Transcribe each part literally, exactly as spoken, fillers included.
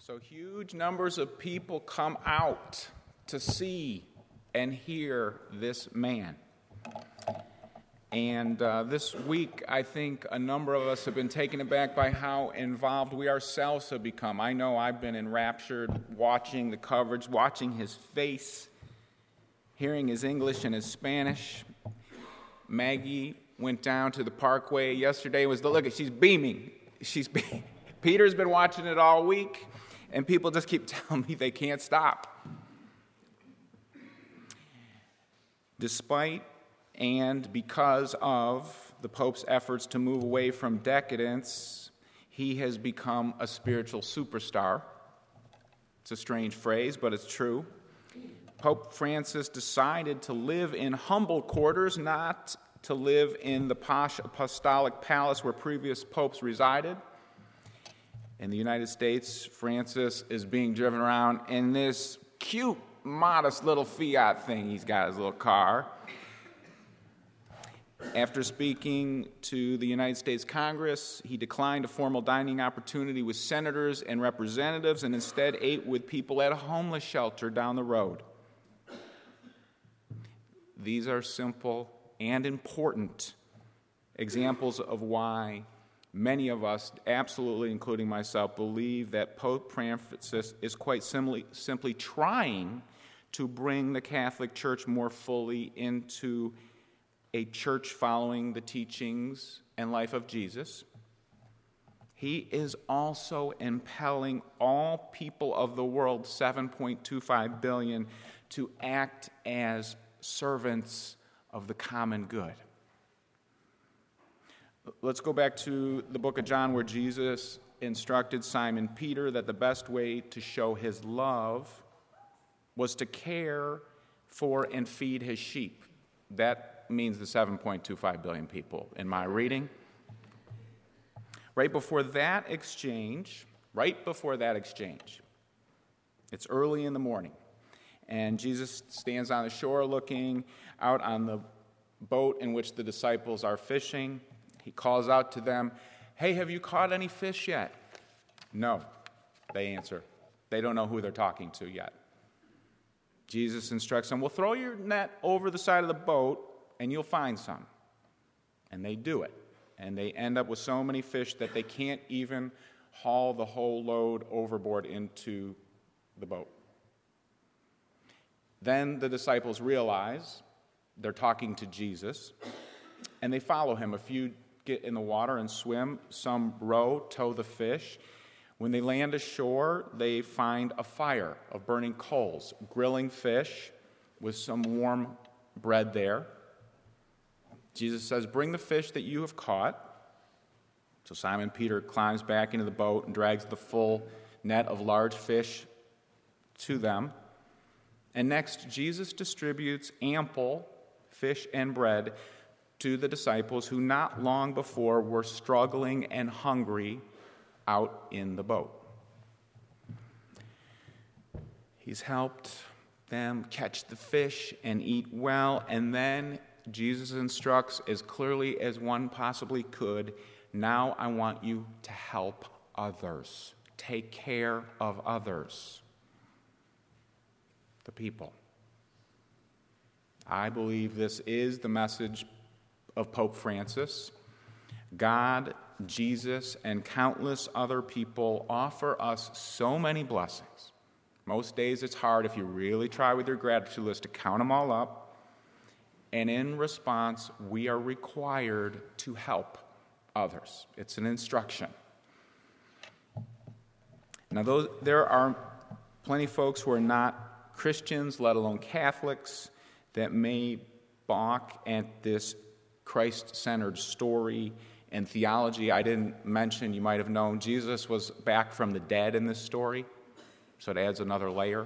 So huge numbers of people come out to see and hear this man. And uh, this week, I think a number of us have been taken aback by how involved we ourselves have become. I know I've been enraptured watching the coverage, watching his face, hearing his English and his Spanish. Maggie went down to the Parkway yesterday. Was the look at she's beaming. She's be- Peter's been watching it all week, and people just keep telling me they can't stop. Despite and because of the Pope's efforts to move away from decadence, he has become a spiritual superstar. It's a strange phrase, but it's true. Pope Francis decided to live in humble quarters, not to live in the posh apostolic palace where previous popes resided. In the United States, Francis is being driven around in this cute, modest little Fiat thing. He's got his little car. After speaking to the United States Congress, he declined a formal dining opportunity with senators and representatives and instead ate with people at a homeless shelter down the road. These are simple and important examples of why many of us, absolutely including myself, believe that Pope Francis is quite simply, simply trying to bring the Catholic Church more fully into a church following the teachings and life of Jesus. He is also impelling all people of the world, seven point two five billion, to act as servants of the common good. Let's go back to the book of John where Jesus instructed Simon Peter that the best way to show his love was to care for and feed his sheep. That means the seven point two five billion people in my reading. Right before that exchange, right before that exchange, it's early in the morning, and Jesus stands on the shore looking out on the boat in which the disciples are fishing. He calls out to them, "Hey, have you caught any fish yet?" "No," they answer. They don't know who they're talking to yet. Jesus instructs them, "Well, throw your net over the side of the boat, and you'll find some." And they do it. And they end up with so many fish that they can't even haul the whole load overboard into the boat. Then the disciples realize they're talking to Jesus, and they follow him. A few get in the water and swim, some row, tow the fish. When they land ashore, they find a fire of burning coals, grilling fish with some warm bread there. Jesus says, "Bring the fish that you have caught." So Simon Peter climbs back into the boat and drags the full net of large fish to them. And next, Jesus distributes ample fish and bread to the disciples who not long before were struggling and hungry out in the boat. He's helped them catch the fish and eat well, and then Jesus instructs as clearly as one possibly could, "Now I want you to help others. Take care of others." The people. I believe this is the message of Pope Francis. God, Jesus, and countless other people offer us so many blessings. Most days it's hard if you really try with your gratitude list to count them all up. And in response, we are required to help others. It's an instruction. Now, those, there are plenty of folks who are not Christians, let alone Catholics, that may balk at this Christ-centered story and theology. I didn't mention, you might have known, Jesus was back from the dead in this story, so it adds another layer.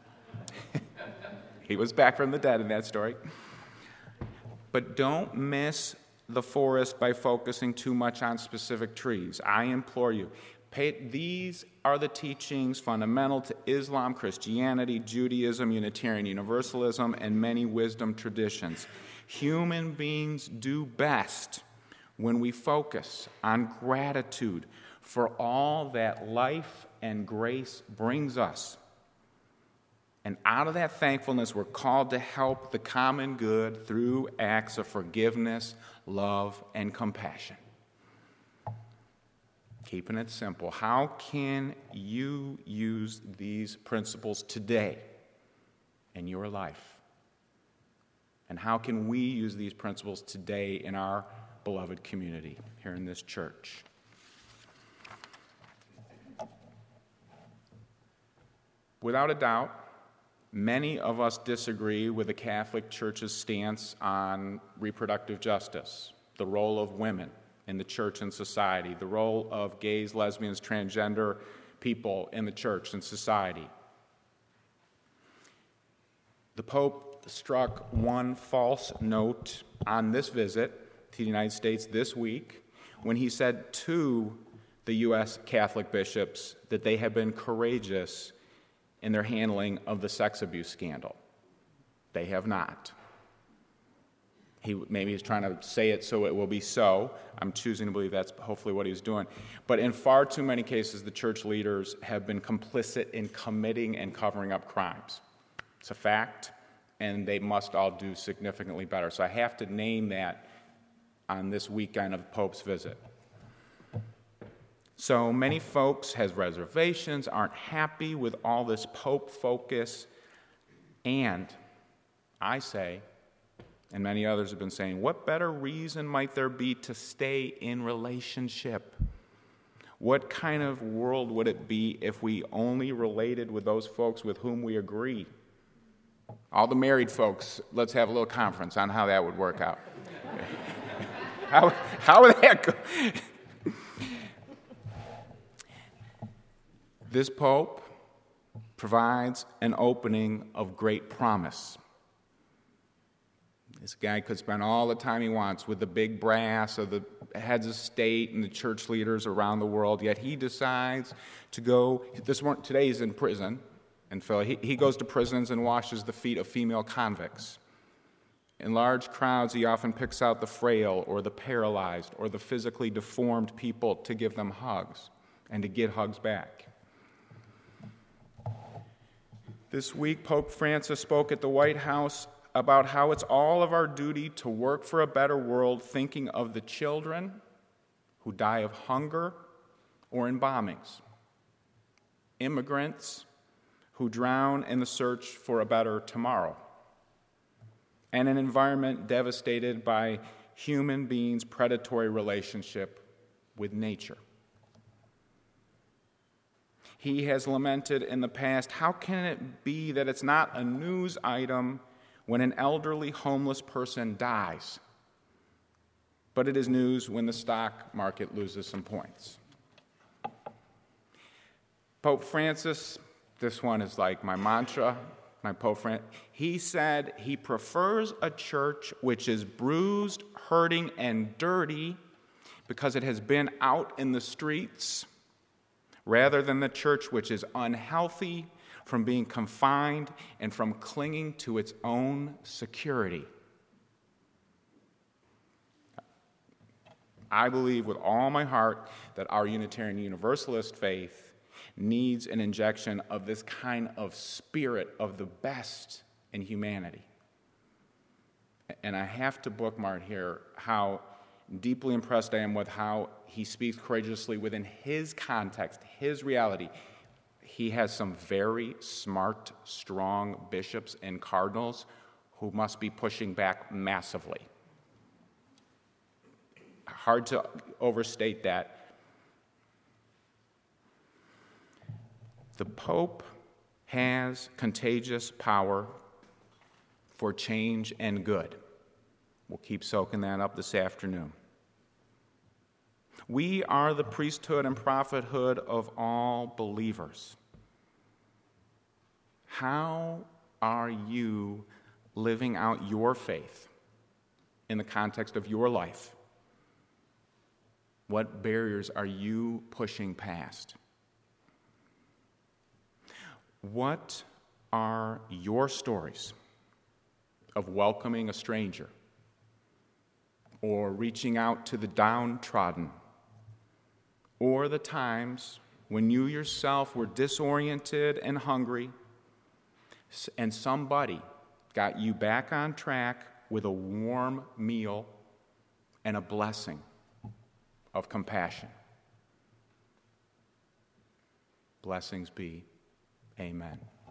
He was back from the dead in that story. But don't miss the forest by focusing too much on specific trees. I implore you, pay, these are the teachings fundamental to Islam, Christianity, Judaism, Unitarian Universalism, and many wisdom traditions. Human beings do best when we focus on gratitude for all that life and grace brings us. And out of that thankfulness, we're called to help the common good through acts of forgiveness, love, and compassion. Keeping it simple, how can you use these principles today in your life? And how can we use these principles today in our beloved community here in this church? Without a doubt, many of us disagree with the Catholic Church's stance on reproductive justice, the role of women in the church and society, the role of gays, lesbians, transgender people in the church and society. The Pope struck one false note on this visit to the United States this week when he said to the U S Catholic bishops that they have been courageous in their handling of the sex abuse scandal. They have not. He maybe he's trying to say it so it will be so. I'm choosing to believe that's hopefully what he's doing. But in far too many cases, the church leaders have been complicit in committing and covering up crimes. It's a fact, and they must all do significantly better. So I have to name that on this weekend of the Pope's visit. So many folks have reservations, aren't happy with all this Pope focus, and I say, and many others have been saying, what better reason might there be to stay in relationship? What kind of world would it be if we only related with those folks with whom we agree? All the married folks, let's have a little conference on how that would work out. how, how would that go? This Pope provides an opening of great promise. This guy could spend all the time he wants with the big brass of the heads of state and the church leaders around the world, yet he decides to go, this morning, today he's in prison in Philly. He, he goes to prisons and washes the feet of female convicts. In large crowds, he often picks out the frail or the paralyzed or the physically deformed people to give them hugs and to get hugs back. This week, Pope Francis spoke at the White House about how it's all of our duty to work for a better world, thinking of the children who die of hunger or in bombings, immigrants who drown in the search for a better tomorrow, and an environment devastated by human beings' predatory relationship with nature. He has lamented in the past, how can it be that it's not a news item when an elderly homeless person dies, but it is news when the stock market loses some points? Pope Francis, this one is like my mantra, my Pope Francis, he said he prefers a church which is bruised, hurting, and dirty because it has been out in the streets, rather than the church which is unhealthy from being confined and from clinging to its own security. I believe with all my heart that our Unitarian Universalist faith needs an injection of this kind of spirit of the best in humanity. And I have to bookmark here how deeply impressed I am with how he speaks courageously within his context, his reality. He has some very smart, strong bishops and cardinals who must be pushing back massively. Hard to overstate that. The Pope has contagious power for change and good. We'll keep soaking that up this afternoon. We are the priesthood and prophethood of all believers. How are you living out your faith in the context of your life? What barriers are you pushing past? What are your stories of welcoming a stranger or reaching out to the downtrodden, or the times when you yourself were disoriented and hungry, and somebody got you back on track with a warm meal and a blessing of compassion. Blessings be. Amen.